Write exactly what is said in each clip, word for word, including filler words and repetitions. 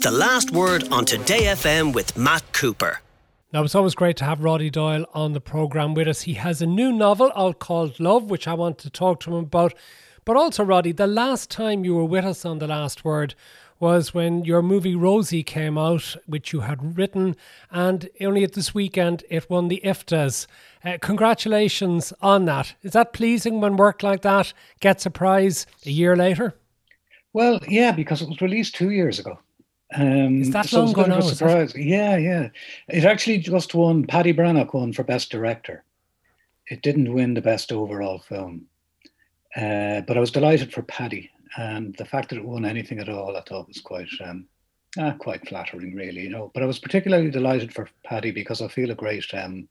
The Last Word on Today F M with Matt Cooper. Now, it's always great to have Roddy Doyle on the programme with us. He has a new novel out called Love, which I want to talk to him about. But also, Roddy, the last time you were with us on The Last Word was when your movie Rosie came out, which you had written, and only at this weekend it won the I F T As. Uh, congratulations on that. Is that pleasing when work like that gets a prize a year later? Well, yeah, because it was released two years ago. Um, is that so long it was a bit ago of a now? surprise. Yeah, yeah. It actually just won, Paddy Brannock won for Best Director. It didn't win the Best Overall Film. Uh, but I was delighted for Paddy. And the fact that it won anything at all, I thought was quite um, ah, quite flattering, really, you know. But I was particularly delighted for Paddy because I feel a great um,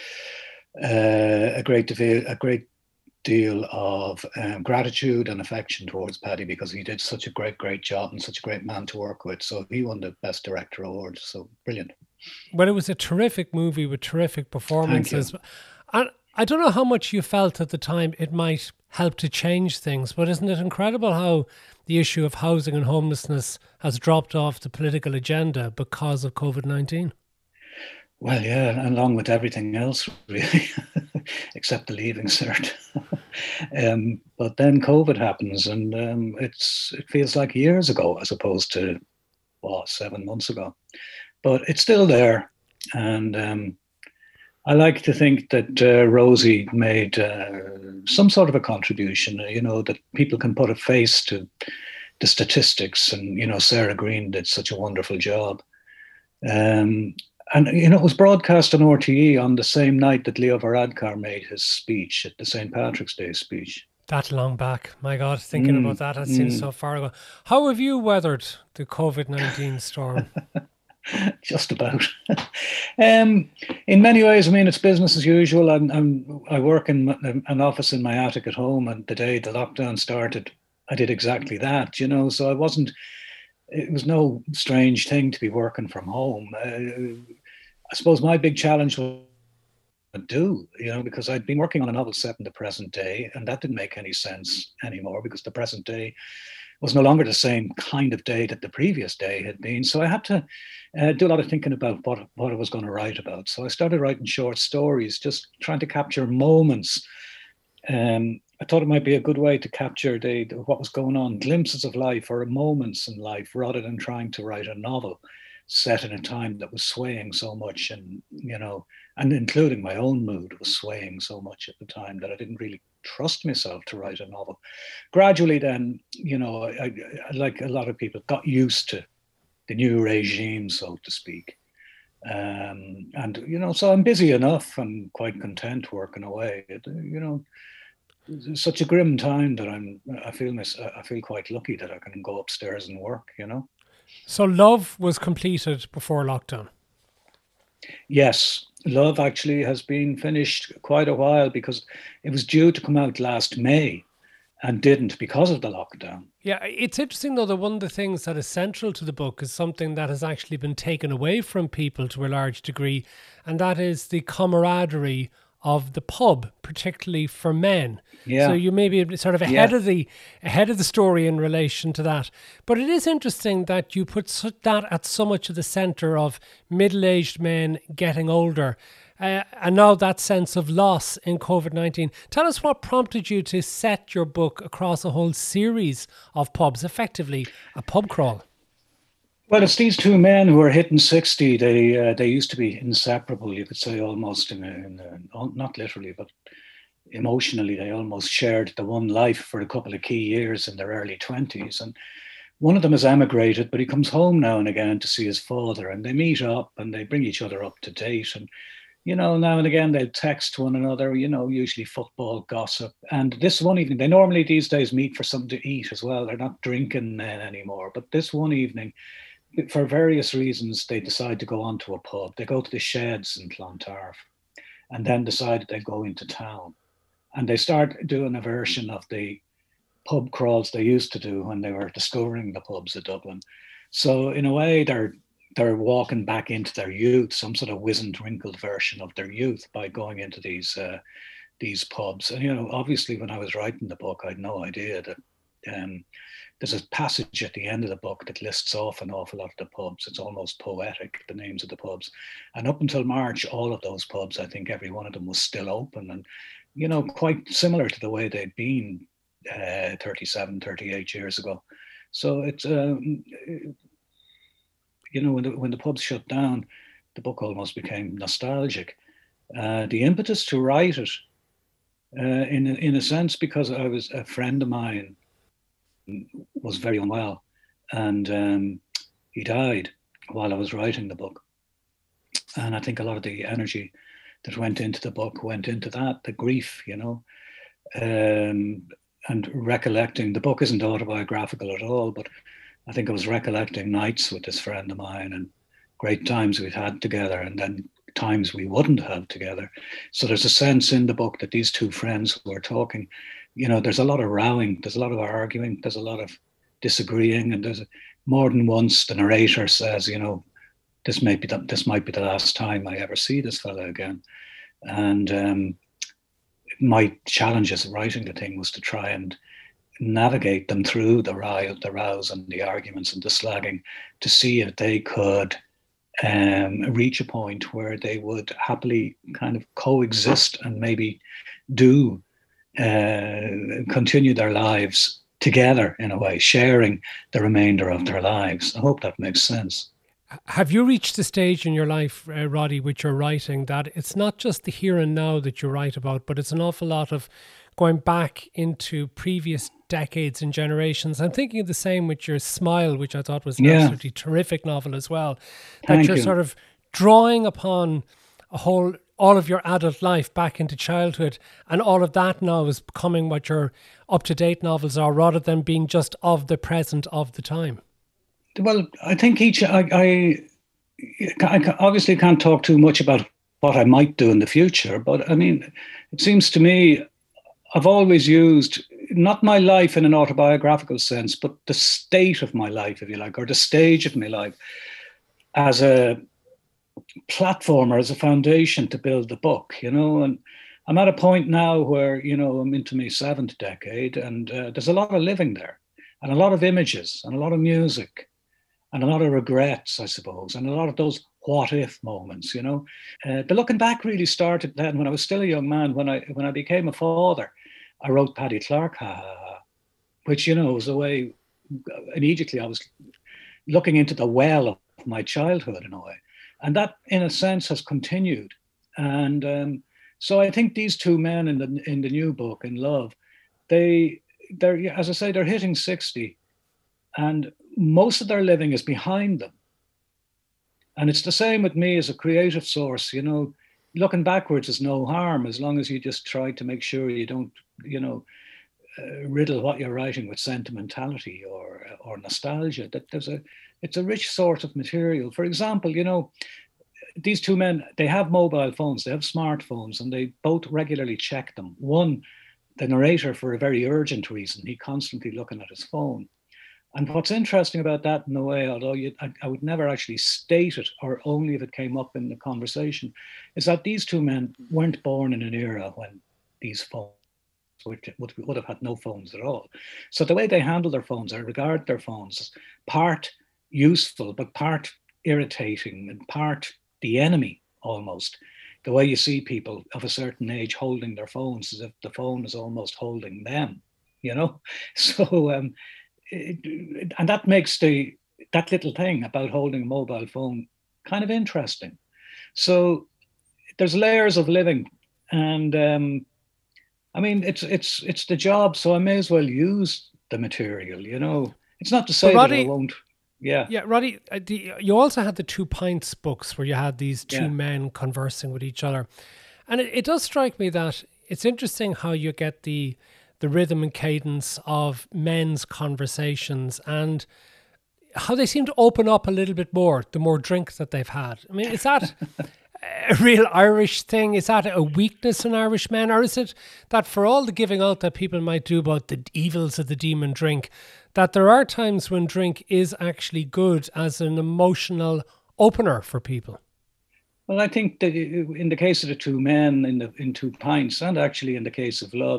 uh, a great dev- a great deal of um, gratitude and affection towards Paddy because he did such a great, great job and such a great man to work with. So he won the Best Director award. So brilliant. Well, it was a terrific movie with terrific performances. And I don't know how much you felt at the time it might help to change things, but isn't it incredible how the issue of housing and homelessness has dropped off the political agenda because of COVID nineteen? Well, yeah, along with everything else, really, except the leaving cert. um, but then COVID happens, and um, it's it feels like years ago as opposed to, what, seven months ago. But it's still there, and um, I like to think that uh, Rosie made uh, some sort of a contribution, you know, that people can put a face to the statistics, and, you know, Sarah Green did such a wonderful job. Um, And, you know, it was broadcast on R T E on the same night that Leo Varadkar made his speech at the Saint Patrick's Day speech. That long back. My God, thinking Mm, about that, it mm. seems so far ago. How have you weathered the COVID nineteen storm? Just about. um, in many ways, I mean, it's business as usual. I'm, I'm, I work in an office in my attic at home, and the day the lockdown started, I did exactly that, you know, so I wasn't, it was no strange thing to be working from home. Uh, I suppose my big challenge was to do, you know, because I'd been working on a novel set in the present day, and that didn't make any sense anymore because the present day was no longer the same kind of day that the previous day had been. So I had to uh, do a lot of thinking about what, what I was going to write about. So I started writing short stories, just trying to capture moments. Um, I thought it might be a good way to capture the, the, what was going on, glimpses of life or moments in life, rather than trying to write a novel set in a time that was swaying so much, and, you know, and including my own mood was swaying so much at the time that I didn't really trust myself to write a novel. Gradually then, you know, I, I, like a lot of people, got used to the new regime, so to speak. Um, and, you know, so I'm busy enough and quite content working away. It, you know, it's such a grim time that I'm, I feel, mis- I feel quite lucky that I can go upstairs and work, you know. So Love was completed before lockdown. Yes, Love actually has been finished quite a while because it was due to come out last May and didn't because of the lockdown. Yeah, it's interesting though that one of the things that is central to the book is something that has actually been taken away from people to a large degree, and that is the camaraderie of the pub, particularly for men. Yeah. So you may be sort of ahead Yeah. of the ahead of the story in relation to that. But it is interesting that you put so- that at so much of the centre of middle-aged men getting older. Uh, and now that sense of loss in COVID nineteen. Tell us what prompted you to set your book across a whole series of pubs, effectively a pub crawl. Well, it's these two men who are hitting sixty. They uh, they used to be inseparable, you could say, almost in, a, in a, not literally, but emotionally, they almost shared the one life for a couple of key years in their early twenties. And one of them has emigrated, but he comes home now and again to see his father, and they meet up and they bring each other up to date. And, you know, now and again they'll text one another, you know, usually football gossip. And this one evening, they normally these days meet for something to eat as well. They're not drinking then anymore. But this one evening, for various reasons, they decide to go on to a pub. They go to the Sheds in Clontarf and then decide they go into town. And they start doing a version of the pub crawls they used to do when they were discovering the pubs of Dublin. So in a way, they're they're walking back into their youth, some sort of wizened, wrinkled version of their youth by going into these uh, these pubs. And, you know, obviously when I was writing the book, I had no idea that Um, there's a passage at the end of the book that lists off an awful lot of the pubs. It's almost poetic, the names of the pubs. And up until March, all of those pubs, I think every one of them was still open and, you know, quite similar to the way they'd been uh, thirty-seven, thirty-eight years ago. So it's, um, you know, when the, when the pubs shut down, the book almost became nostalgic. Uh, the impetus to write it, uh, in, in a sense, because I was a friend of mine was very unwell, and um, he died while I was writing the book. And I think a lot of the energy that went into the book went into that, the grief, you know, um, and recollecting. The book isn't autobiographical at all, but I think I was recollecting nights with this friend of mine and great times we'd had together, and then times we wouldn't have together. So there's a sense in the book that these two friends were talking. You know, there's a lot of rowing, there's a lot of arguing, there's a lot of disagreeing, and there's a, more than once the narrator says, you know, this might be the, this might be the last time I ever see this fella again. And um, my challenge as writing the thing was to try and navigate them through the row, the rows and the arguments and the slagging, to see if they could um, reach a point where they would happily kind of coexist and maybe do uh, continue their lives together in a way, sharing the remainder of their lives. I hope that makes sense. Have you reached a stage in your life, uh, Roddy, with your writing, that it's not just the here and now that you write about, but it's an awful lot of going back into previous decades and generations? I'm thinking of the same with your Smile, which I thought was an yeah. absolutely terrific novel as well. That Thank you're you. sort of drawing upon a whole, all of your adult life back into childhood, and all of that now is becoming what your up-to-date novels are, rather than being just of the present of the time. Well, I think each, I, I, I obviously can't talk too much about what I might do in the future, but I mean, it seems to me I've always used, not my life in an autobiographical sense, but the state of my life, if you like, or the stage of my life, as a platform or as a foundation to build the book, you know. And I'm at a point now where, you know, I'm into my seventh decade, and uh, there's a lot of living there, and a lot of images, and a lot of music, and a lot of regrets, I suppose, and a lot of those what if moments, you know. Uh, the looking back really started then when I was still a young man. When I when I became a father, I wrote Paddy Clark, ha, ha, ha, which, you know, was a way, immediately I was looking into the well of my childhood in a way. And that, in a sense, has continued. And um, so I think these two men in the in the new book, In Love, they, they're, as I say, they're hitting sixty, and most of their living is behind them. And it's the same with me as a creative source, you know. Looking backwards is no harm, as long as you just try to make sure you don't, you know, uh, riddle what you're writing with sentimentality or or nostalgia. That there's a, it's a rich sort of material. For example, you know, these two men, they have mobile phones, they have smartphones, and they both regularly check them. One, the narrator, for a very urgent reason, he constantly looking at his phone. And what's interesting about that, in a way, although you, I, I would never actually state it, or only if it came up in the conversation, is that these two men weren't born in an era when these phones would, would, would have had no phones at all. So the way they handle their phones, I regard their phones as part useful, but part irritating and part the enemy almost. The way you see people of a certain age holding their phones as if the phone is almost holding them, you know? So, um, It, and that makes the that little thing about holding a mobile phone kind of interesting. So there's layers of living, and um, I mean it's it's it's the job, so I may as well use the material. You know, it's not to say Roddy, that I won't. Yeah, yeah, Roddy. Uh, the, you also had the Two Pints books where you had these two yeah. men conversing with each other, and it, it does strike me that it's interesting how you get the. the rhythm and cadence of men's conversations and how they seem to open up a little bit more the more drink that they've had. I mean, is that a real Irish thing? Is that a weakness in Irish men? Or is it that for all the giving out that people might do about the evils of the demon drink, that there are times when drink is actually good as an emotional opener for people? Well, I think that in the case of the two men in the in Two Pints, and actually in the case of Love,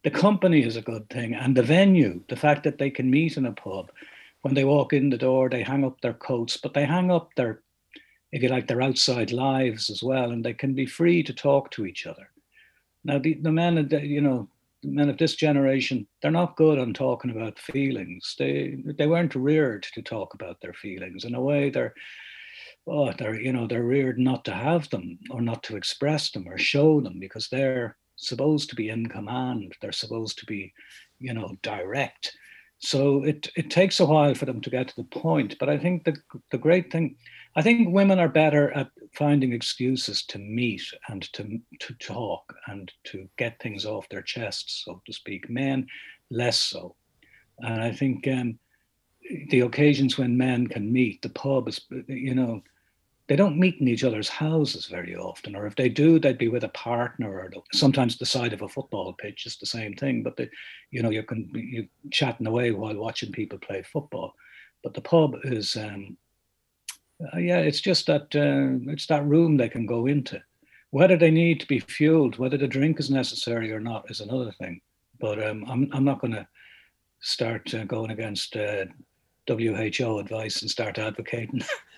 the company is a good thing, and the venue, the fact that they can meet in a pub. When they walk in the door, they hang up their coats, but they hang up their, if you like, their outside lives as well, and they can be free to talk to each other. Now, the, the men, you know, the men of this generation, they're not good on talking about feelings. They they weren't reared to talk about their feelings. In a way, they're, oh, they're, you know, they're reared not to have them or not to express them or show them, because they're supposed to be in command. They're supposed to be, you know, direct. So it it takes a while for them to get to the point. But I think the the great thing, I think women are better at finding excuses to meet and to to talk and to get things off their chests, so to speak. Men, less so. And I think um, the occasions when men can meet, the pub is, you know, they don't meet in each other's houses very often, or if they do, they'd be with a partner, or sometimes the side of a football pitch is the same thing. But the, you know, you can you chatting away while watching people play football. But the pub is, um, uh, yeah, it's just that uh, it's that room they can go into. Whether they need to be fueled, whether the drink is necessary or not, is another thing. But um, I'm I'm not going to start uh, going against Uh, W H O advice and start advocating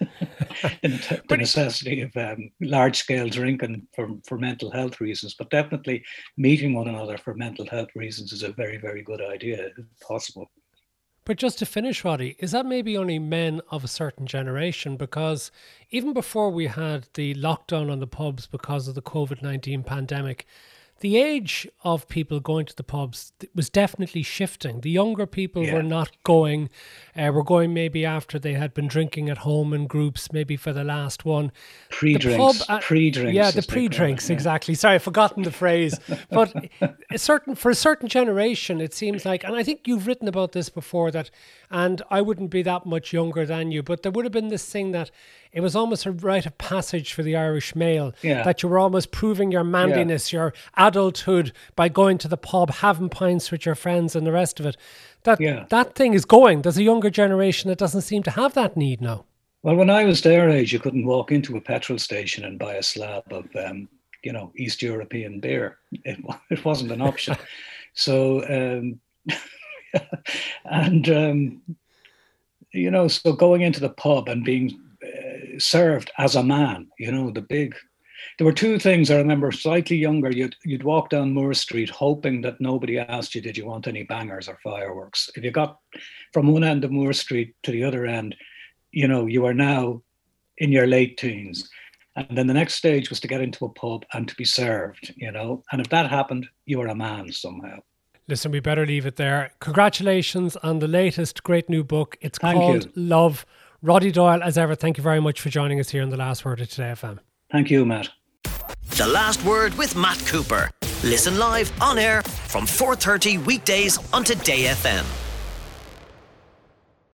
the, the necessity of um, large-scale drinking for, for mental health reasons. But definitely meeting one another for mental health reasons is a very, very good idea, if possible. But just to finish, Roddy, is that maybe only men of a certain generation? Because even before we had the lockdown on the pubs because of the COVID nineteen pandemic, the age of people going to the pubs was definitely shifting. The younger people yeah. were not going, uh, were going maybe after they had been drinking at home in groups, maybe for the last one. Pre-drinks, pub, uh, pre-drinks. Yeah, the pre-drinks, yeah. exactly. Sorry, I've forgotten the phrase. But a certain for a certain generation, it seems like, and I think you've written about this before, that, and I wouldn't be that much younger than you, but there would have been this thing that it was almost a rite of passage for the Irish male, yeah. that you were almost proving your manliness, yeah. your adulthood by going to the pub, having pints with your friends and the rest of it. That yeah. that thing is going. There's a younger generation that doesn't seem to have that need now. Well, when I was their age, you couldn't walk into a petrol station and buy a slab of, um, you know, East European beer. It, it wasn't an option. So, um, and, um, you know, so going into the pub and being uh, served as a man, you know, the big... There were two things I remember. Slightly younger, you'd you'd walk down Moore Street hoping that nobody asked you, did you want any bangers or fireworks? If you got from one end of Moore Street to the other end, you know, you are now in your late teens. And then the next stage was to get into a pub and to be served, you know. And if that happened, you were a man somehow. Listen, we better leave it there. Congratulations on the latest great new book. It's Thank called you. Love. Roddy Doyle, as ever, thank you very much for joining us here on The Last Word of Today F M. Thank you, Matt. The Last Word with Matt Cooper. Listen live on air from four thirty weekdays on Today F M.